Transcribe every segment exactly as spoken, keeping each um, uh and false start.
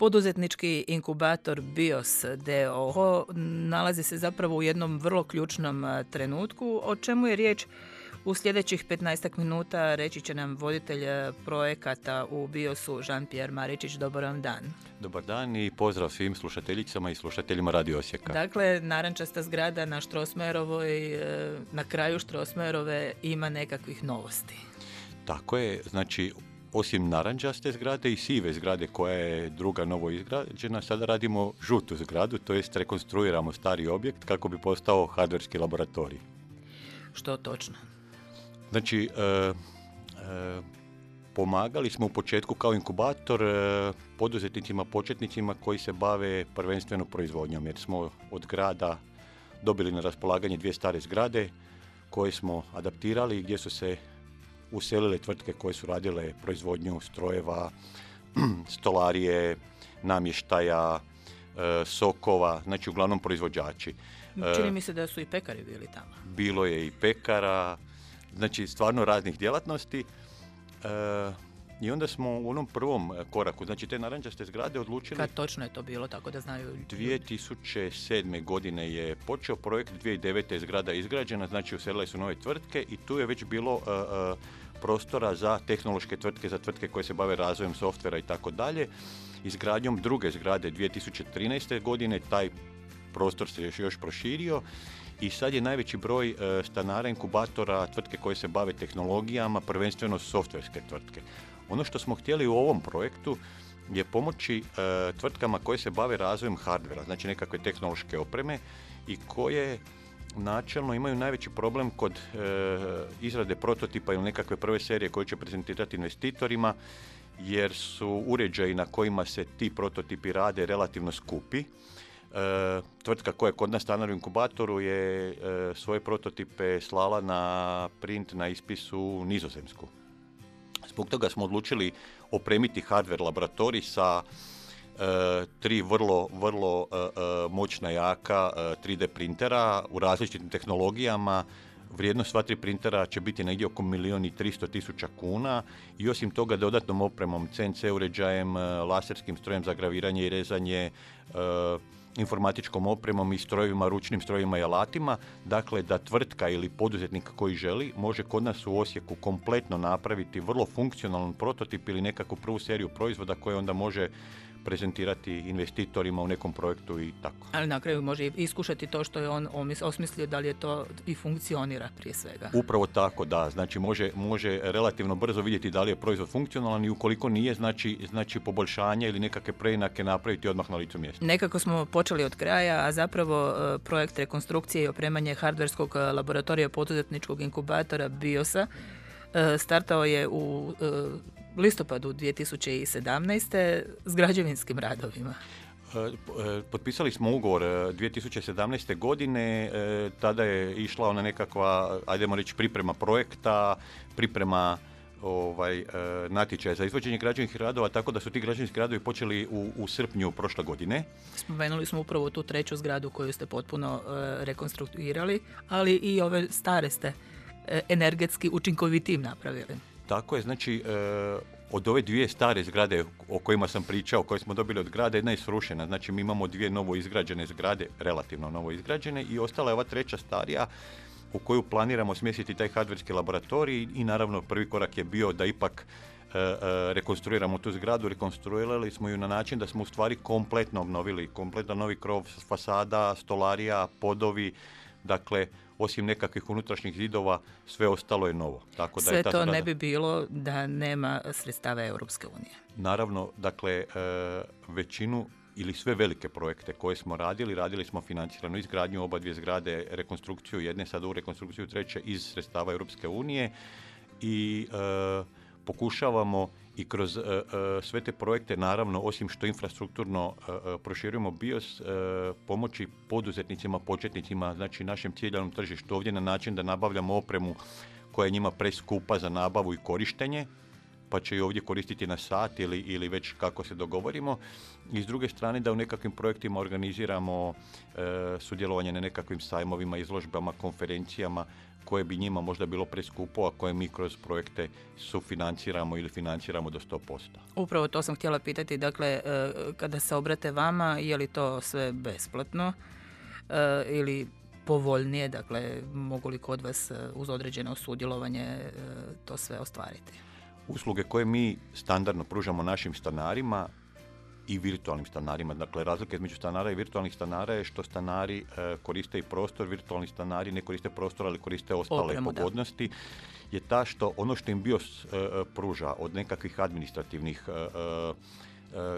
Poduzetnički inkubator BIOS d o o nalazi se zapravo u jednom vrlo ključnom trenutku. O čemu je riječ? U sljedećih petnaestak minuta reći će nam voditelj projekata u BIOS-u Jean-Pierre Maričić. Dobar vam dan. Dobar dan i pozdrav svim slušateljicama i slušateljima Radio Osijeka. Dakle, narančasta zgrada na Strossmayerovoj, na kraju Strossmayerove ima nekakvih novosti. Tako je, znači osim narančaste zgrade i sive zgrade koja je druga novo izgrađena, sada radimo žutu zgradu, to jest rekonstruiramo stari objekt kako bi postao hardverski laboratorij. Što točno? Znači, e, e, pomagali smo u početku kao inkubator e, poduzetnicima, početnicima koji se bave prvenstveno proizvodnjom, jer smo od grada dobili na raspolaganje dvije stare zgrade koje smo adaptirali i gdje su se uselile tvrtke koje su radile proizvodnju strojeva, stolarije, namještaja, e, sokova, znači uglavnom proizvođači. Čini mi se da su i pekari bili tamo. Bilo je i pekara, znači stvarno raznih djelatnosti. E, I onda smo u onom prvom koraku, znači te narančaste zgrade odlučili... Kad točno je to bilo, tako da znaju... dvije tisuće sedme. godine je počeo projekt, dvije tisuće devete. je zgrada izgrađena, znači uselile su nove tvrtke i tu je već bilo uh, uh, prostora za tehnološke tvrtke, za tvrtke koje se bave razvojem softvera i tako dalje. Izgradnjom druge zgrade dvije tisuće trinaeste. godine taj prostor se još, još proširio. I sad je najveći broj uh, stanara, inkubatora, tvrtke koje se bave tehnologijama, prvenstveno softverske tvrtke. Ono što smo htjeli u ovom projektu je pomoći uh, tvrtkama koje se bave razvojem hardvera, znači nekakve tehnološke opreme i koje načelno imaju najveći problem kod uh, izrade prototipa ili nekakve prve serije koje će prezentirati investitorima, jer su uređaji na kojima se ti prototipi rade relativno skupi. Uh, tvrtka koja je kod nas stanar u inkubatoru je uh, svoje prototipe slala na print, na ispis u Nizozemsku. Zbog toga smo odlučili opremiti hardware laboratorij sa uh, tri vrlo, vrlo uh, uh, moćna jaka uh, tri D printera u različitim tehnologijama. Vrijednost sva tri printera će biti negdje oko milijun i tristo tisuća kuna i osim toga dodatnom opremom, C N C uređajem, uh, laserskim strojem za graviranje i rezanje, uh, informatičkom opremom i strojevima, ručnim strojevima i alatima, dakle da tvrtka ili poduzetnik koji želi može kod nas u Osijeku kompletno napraviti vrlo funkcionalan prototip ili nekakvu prvu seriju proizvoda koje onda može prezentirati investitorima u nekom projektu i tako. Ali na kraju može iskušati to što je on osmislio, da li je to i funkcionira prije svega. Upravo tako, da. Znači može, može relativno brzo vidjeti da li je proizvod funkcionalan i ukoliko nije, znači, znači poboljšanje ili nekakve preinake napraviti odmah na licu mjesta. Nekako smo počeli od kraja, a zapravo projekt rekonstrukcije i opremanje hardverskog laboratorija poduzetničkog inkubatora BIOS-a startao je u listopadu dvije tisuće sedamnaeste. s građevinskim radovima. Potpisali smo ugovor dvije tisuće sedamnaeste. godine, tada je išla ona nekakva, ajdemo reći, priprema projekta, priprema ovaj, natječaja za izvođenje građevinskih radova, tako da su ti građevinski radovi počeli u, u srpnju prošle godine. Spomenuli smo upravo tu treću zgradu koju ste potpuno uh, rekonstruirali, ali i ove stare ste uh, energetski učinkovitijim napravili. Tako je, znači e, od ove dvije stare zgrade o kojima sam pričao, koje smo dobili od grada, jedna je srušena, znači mi imamo dvije novo izgrađene zgrade, relativno novo izgrađene i ostala je ova treća starija u koju planiramo smjestiti taj hardverski laboratorij i naravno prvi korak je bio da ipak e, e, rekonstruiramo tu zgradu. Rekonstruirali smo ju na način da smo u stvari kompletno obnovili, kompletno novi krov, fasada, stolarija, podovi, dakle osim nekakvih unutrašnjih zidova, sve ostalo je novo. Tako da sve je ta to zgrada... ne bi bilo da nema sredstava Europske unije. Naravno, dakle, e, većinu ili sve velike projekte koje smo radili, radili smo financirano izgradnju oba dvije zgrade, rekonstrukciju jedne, sad u rekonstrukciju treće iz sredstava Europske unije i e, pokušavamo i kroz uh, uh, sve te projekte, naravno, osim što infrastrukturno uh, uh, proširujemo BIOS, uh, pomoći poduzetnicima, početnicima, znači našem ciljanom tržištu ovdje na način da nabavljamo opremu koja je njima preskupa za nabavu i korištenje, pa će i ovdje koristiti na sat ili, ili već kako se dogovorimo. I s druge strane da u nekakvim projektima organiziramo uh, sudjelovanje na nekakvim sajmovima, izložbama, konferencijama koje bi njima možda bilo preskupo, a koje mi kroz projekte sufinanciramo ili financiramo do sto posto. Upravo to sam htjela pitati, dakle, kada se obrate vama, je li to sve besplatno ili povoljnije, dakle, mogu li kod vas uz određeno sudjelovanje to sve ostvariti? Usluge koje mi standardno pružamo našim stanarima i virtualnim stanarima, dakle razlika između stanara i virtualnih stanara je što stanari e, koriste i prostor, virtualni stanari ne koriste prostor, ali koriste ostale Opremu, pogodnosti, da. Je ta što ono što im BIOS e, pruža od nekakvih administrativnih e, e,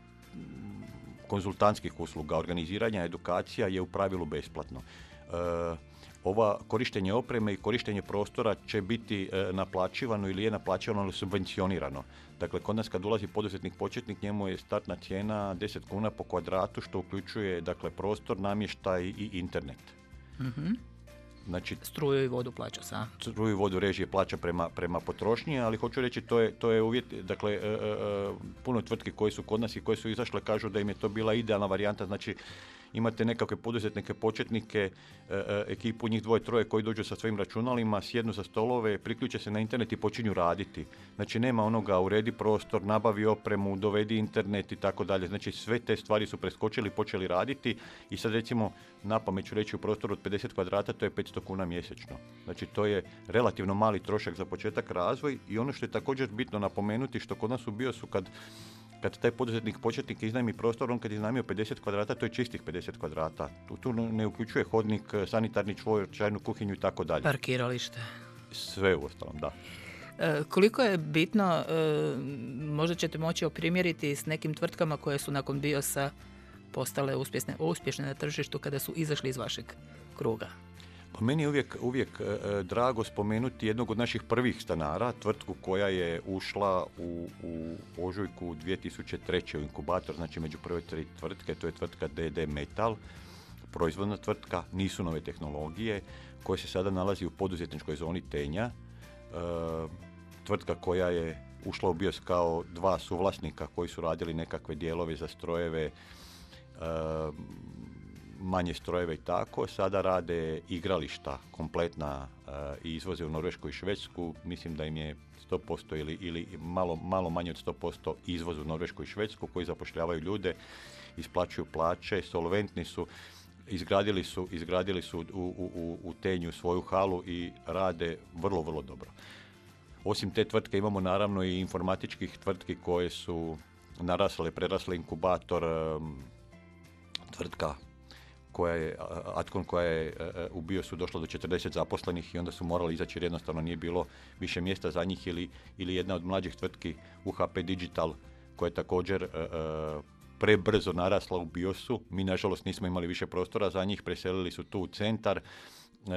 konzultantskih usluga, organiziranja, edukacija je u pravilu besplatno. E, Ova korištenje opreme i korištenje prostora će biti e, naplaćivano ili je naplaćivano ili subvencionirano. Dakle, kod nas kad ulazi poduzetnik početnik, njemu je startna cijena deset kuna po kvadratu, što uključuje dakle, prostor, namještaj i internet. Mm-hmm. Znači, struju i vodu plaća sa. Struju i vodu režije plaća prema, prema potrošnji, ali hoću reći to je, to je uvjet, dakle, e, e, puno tvrtki koje su kod nas i koje su izašle kažu da im je to bila idealna varijanta, znači imate nekakve poduzetnike, početnike, e, e, ekipu njih dvoje, troje koji dođu sa svojim računalima, sjednu za stolove, priključe se na internet i počinju raditi. Znači nema onoga uredi prostor, nabavi opremu, dovedi internet i tako dalje. Znači sve te stvari su preskočili, počeli raditi i sad recimo napamet ću reći u prostoru od pedeset kvadrata to je petsto kuna mjesečno. Znači to je relativno mali trošak za početak razvoj i ono što je također bitno napomenuti što kod nas u BIOS-u kad Kad taj poduzetnik početnik iznajmi prostor, on kad iznajmio pedeset kvadrata, to je čistih pedeset kvadrata. Tu, tu ne uključuje hodnik, sanitarni čvor, čajnu kuhinju i tako dalje. Parkiralište. Sve u ostalom, da. E, koliko je bitno, e, možda ćete moći oprimjeriti s nekim tvrtkama koje su nakon BIOS-a postale uspješne, uspješne na tržištu kada su izašli iz vašeg kruga? Pa meni je uvijek, uvijek e, drago spomenuti jednog od naših prvih stanara, tvrtku koja je ušla u, u ožujku dvije tisuće treće u inkubator, znači među prve tri tvrtke, to je tvrtka D D Metal, proizvodna tvrtka, nisu nove tehnologije, koja se sada nalazi u poduzetničkoj zoni Tenja, e, tvrtka koja je ušla u BIOS kao dva suvlasnika koji su radili nekakve dijelove za strojeve, e, manje strojeve i tako, sada rade igrališta kompletna uh, i izvoze u Norvešku i Švedsku, mislim da im je sto posto ili, ili malo, malo manje od sto posto izvoz u Norvešku i Švedsku koji zapošljavaju ljude, isplaćuju plaće, solventni su, izgradili su, izgradili su u, u, u, u Tenju svoju halu i rade vrlo, vrlo dobro. Osim te tvrtke imamo naravno i informatičkih tvrtki koje su narasle, prerasle inkubator, um, tvrtka koja je, Atkon koja je u BIOS-u došla do četrdeset zaposlenih i onda su morali izaći jer jednostavno nije bilo više mjesta za njih ili, ili jedna od mlađih tvrtki U H P Digital koja je također uh, prebrzo narasla u BIOS-u. Mi nažalost nismo imali više prostora za njih, preselili su tu u centar uh,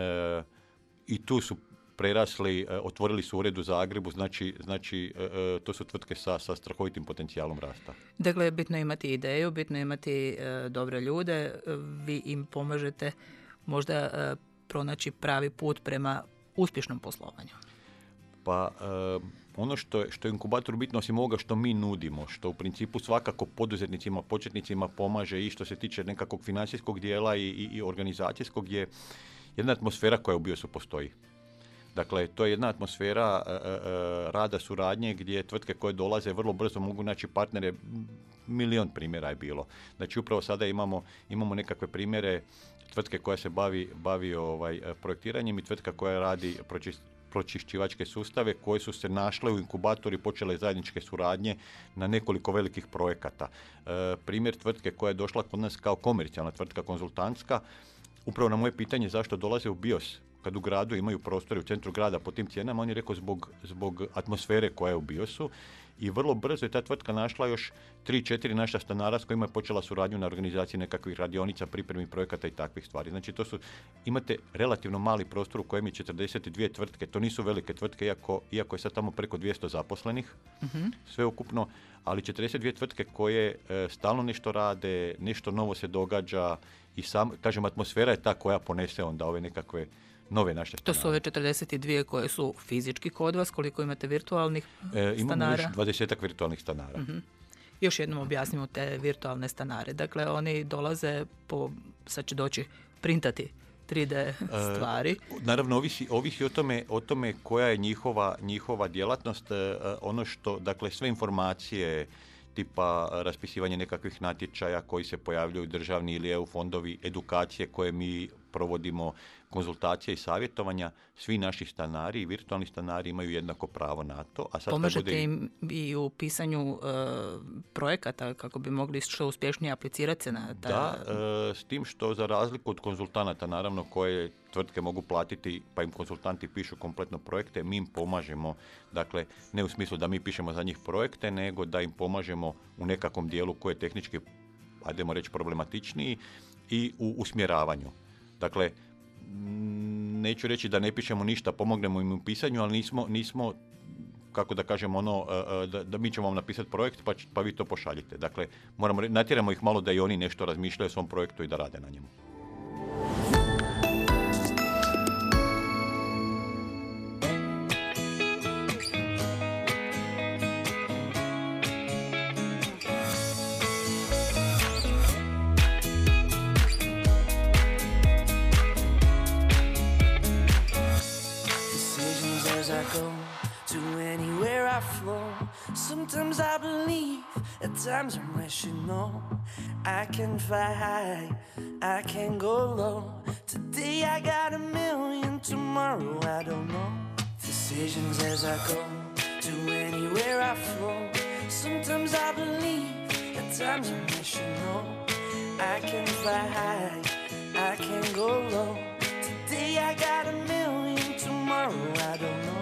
i tu su prerasli, otvorili su ured u Zagrebu, znači, znači to su tvrtke sa, sa strahovitim potencijalom rasta. Dakle, bitno je imati ideju, bitno je imati e, dobre ljude, vi im pomažete možda e, pronaći pravi put prema uspješnom poslovanju. Pa e, ono što je, što je inkubatoru bitno, osim ovoga što mi nudimo, što u principu svakako poduzetnicima, početnicima pomaže i što se tiče nekakvog financijskog dijela i, i, i organizacijskog, je jedna atmosfera koja u BIOS-u postoji. Dakle, to je jedna atmosfera e, e, rada, suradnje gdje tvrtke koje dolaze vrlo brzo mogu naći partnere, milion primjera je bilo. Znači, upravo sada imamo, imamo nekakve primjere tvrtke koja se bavi, bavi ovaj, projektiranjem i tvrtka koja radi pročist, pročišćivačke sustave koje su se našle u inkubatoru i počele zajedničke suradnje na nekoliko velikih projekata. E, primjer tvrtke koja je došla kod nas kao komercijalna tvrtka konzultantska, upravo na moje pitanje zašto dolaze u BIOS, kad u gradu imaju prostore u centru grada po tim cijenama, on je rekao zbog, zbog atmosfere koja je u BIOS-u i vrlo brzo je ta tvrtka našla još tri četiri naša stanara s kojima je počela suradnju na organizaciji nekakvih radionica, pripremi projekata i takvih stvari. Znači to su, imate relativno mali prostor u kojem je četrdeset dvije tvrtke, to nisu velike tvrtke, iako, iako je sad tamo preko dvjesto zaposlenih, uh-huh. sve ukupno, ali četrdeset dvije tvrtke koje e, stalno nešto rade, nešto novo se događa i sam, kažem, atmosfera je ta koja ponese onda ove nekakve nove naše stanare. To su ove četrdeset dvije koje su fizički kod vas, koliko imate virtualnih e, stanara? Imamo još dvadesetak virtualnih stanara. Uh-huh. Još jednom objasnimo te virtualne stanare. Dakle, oni dolaze, po, sad će doći printati tri D stvari. Uh, naravno, ovisi, ovisi o tome, o tome koja je njihova, njihova djelatnost. Uh, ono što, dakle, sve informacije tipa raspisivanje nekakvih natječaja koji se pojavljuju, državni ili E U fondovi, edukacije koje mi provodimo, konzultacije i savjetovanja, svi naši stanari i virtualni stanari imaju jednako pravo na to. A sad Pomažete bude... im i u pisanju uh, projekata kako bi mogli što uspješnije aplicirati se na ta... Da, uh, s tim što za razliku od konzultanata, naravno, koje tvrtke mogu platiti, pa im konzultanti pišu kompletno projekte, mi im pomažemo, dakle, ne u smislu da mi pišemo za njih projekte, nego da im pomažemo u nekakvom dijelu koji je tehnički, ajdemo reći, problematičniji i u usmjeravanju. Dakle, neću reći da ne pišemo ništa, pomognemo im u pisanju, ali nismo, nismo kako da kažemo, ono, da, da mi ćemo vam napisati projekt, pa, pa vi to pošaljite. Dakle, moramo, natjeramo ih malo da i oni nešto razmišljaju o svom projektu i da rade na njemu. Sometimes I believe, at times I'm rational. I can fly high, I can go low. Today I got a million, tomorrow I don't know. Decisions as I go, to anywhere I flow. Sometimes I believe, at times I'm rational. I can fly high, I can go low. Today I got a million, tomorrow I don't know.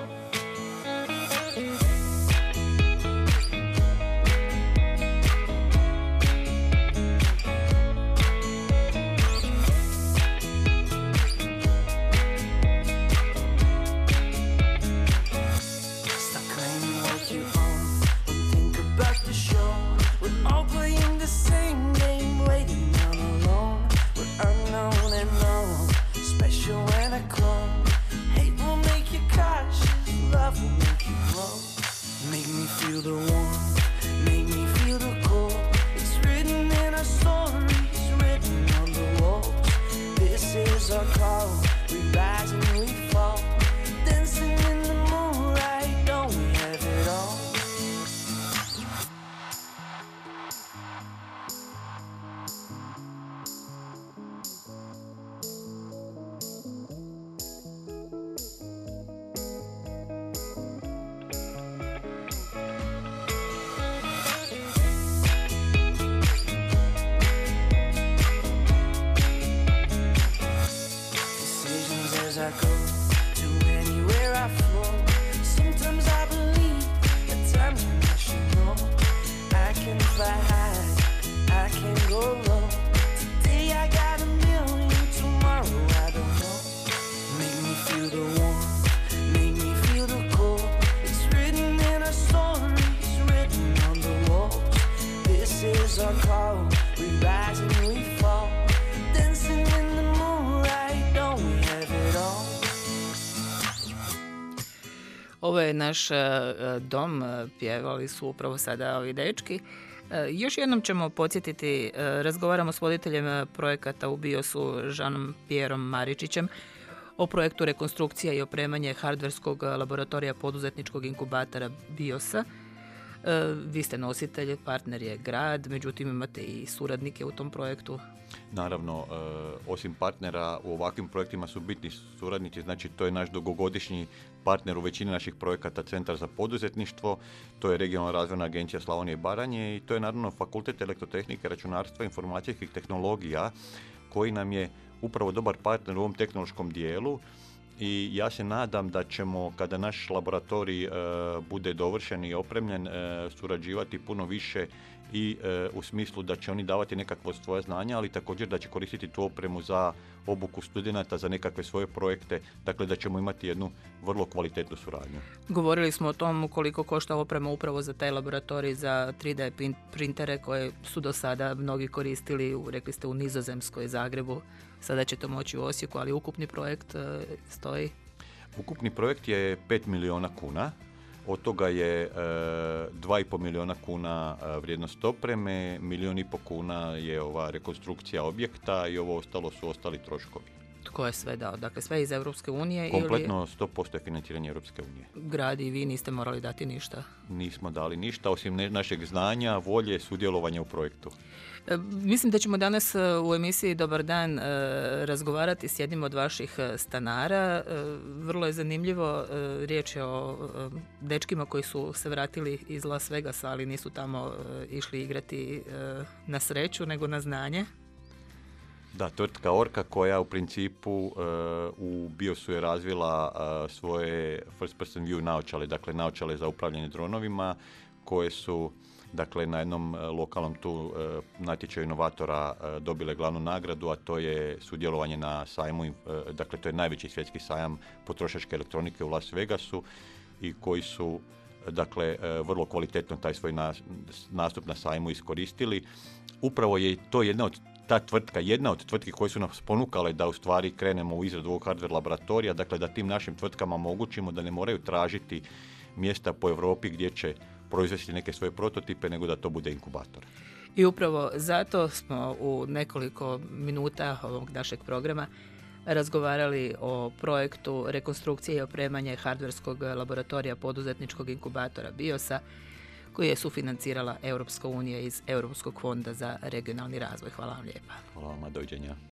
Ovo je naš dom, pjevali su upravo sada ovi dečki. Još jednom ćemo podsjetiti, razgovaramo s voditeljem projekata u BIOS-u Žanom Pjerom Maričićem o projektu rekonstrukcija i opremanje hardverskog laboratorija poduzetničkog inkubatora BIOS-a. Vi ste nositelj, partner je grad, međutim imate i suradnike u tom projektu. Naravno, osim partnera u ovakvim projektima su bitni suradnici, znači to je naš dugogodišnji partner u većini naših projekata Centar za poduzetništvo, to je Regionalna razvojna agencija Slavonije i Baranje i to je naravno Fakultet elektrotehnike, računarstva i informacijskih tehnologija koji nam je upravo dobar partner u ovom tehnološkom dijelu. I ja se nadam da ćemo, kada naš laboratorij e, bude dovršen i opremljen, e, surađivati puno više i e, u smislu da će oni davati nekakvo svoje znanja, ali također da će koristiti tu opremu za obuku studenata, za nekakve svoje projekte, dakle da ćemo imati jednu vrlo kvalitetnu suradnju. Govorili smo o tom koliko košta oprema upravo za taj laboratorij, za tri D printere koje su do sada mnogi koristili, rekli ste u Nizozemskoj, Zagrebu, sada će to moći u Osijeku, ali ukupni projekt e, stoji? Ukupni projekt je pet milijuna kuna. Od toga je e, dva i pol milijuna kuna vrijednost opreme, milijun i pol kuna je ova rekonstrukcija objekta i ovo ostalo su ostali troškovi. Tko je sve dao? Dakle, sve iz Europske unije Kompletno sto posto je financiranje Europske unije. Grad i vi niste morali dati ništa? Nismo dali ništa, osim ne, našeg znanja, volje, sudjelovanja u projektu. E, mislim da ćemo danas u emisiji Dobar dan e, razgovarati s jednim od vaših stanara. E, vrlo je zanimljivo, e, riječ je o e, dečkima koji su se vratili iz Las Vegasa, ali nisu tamo e, išli igrati e, na sreću, nego na znanje. Da, tvrtka Orka koja u principu uh, u BIOS-u je razvila uh, svoje first person view naočale, dakle naočale za upravljanje dronovima koje su dakle na jednom uh, lokalnom tu uh, natječaju inovatora uh, dobile glavnu nagradu, a to je sudjelovanje na sajmu, uh, dakle to je najveći svjetski sajam potrošačke elektronike u Las Vegasu i koji su dakle uh, vrlo kvalitetno taj svoj nas, nastup na sajmu iskoristili. Upravo je to jedna od ta tvrtka, jedna od tvrtki koje su nas ponukale da u stvari krenemo u izradu ovog hardware laboratorija, dakle da tim našim tvrtkama omogućimo da ne moraju tražiti mjesta po Europi gdje će proizvesti neke svoje prototipe, nego da to bude inkubator. I upravo zato smo u nekoliko minuta ovog našeg programa razgovarali o projektu rekonstrukcije i opremanje hardverskog laboratorija poduzetničkog inkubatora BIOS-a koji je sufinancirala Europska unija iz Europskog fonda za regionalni razvoj. Hvala vam lijepa. Hvala vam, doviđenja.